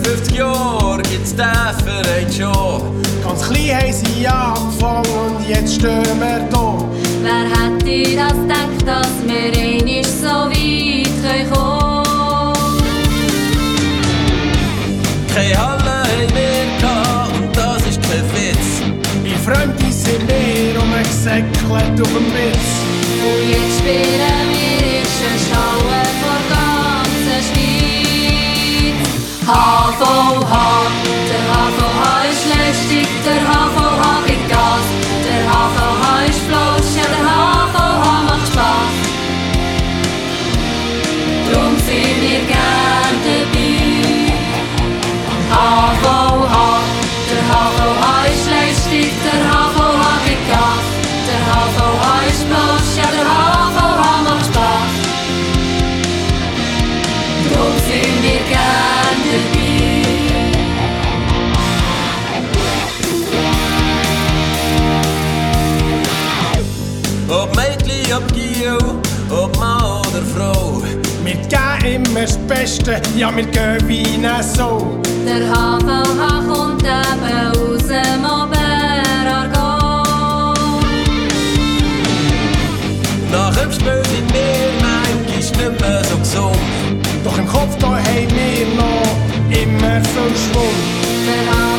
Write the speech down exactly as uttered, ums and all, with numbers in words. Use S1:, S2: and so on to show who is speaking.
S1: fünfzig Jahren gibt's den Verein schon.
S2: Ganz klein haben sie angefangen und jetzt stehen wir da.
S3: Wer hätte das gedacht, dass wir einmal so weit kommen können?
S1: Keine Halle haben wir gehabt und das ist kein Witz.
S2: Wie Freunde sind wir rumgesäckelt auf dem Witz.
S3: Und jetzt spielen wir in der Schaue vor ganzer Schweiz. H V H, der H V H ist lästig, der H V H gibt Gas. Der H V H ist flausch, ja der H V H macht Spaß. Drum sind wir gern dabei. H V H, der H V H ist lästig, der H V H gibt Gas. Der H V H ist flausch, ja der H V H macht Spaß. Drum sind wir gern dabei.
S1: Ob Mädchen, ob Gio, ob Mann oder Frau.
S2: Wir geben immer das Beste, ja wir gehen wie eine Sau.
S3: Der H V H kommt eben aus dem Oberaargau.
S1: Nach dem Spiel sind wir manchmal nicht mehr so gesund.
S2: Doch im Kopf da haben wir noch immer viel Schwung.
S3: Der H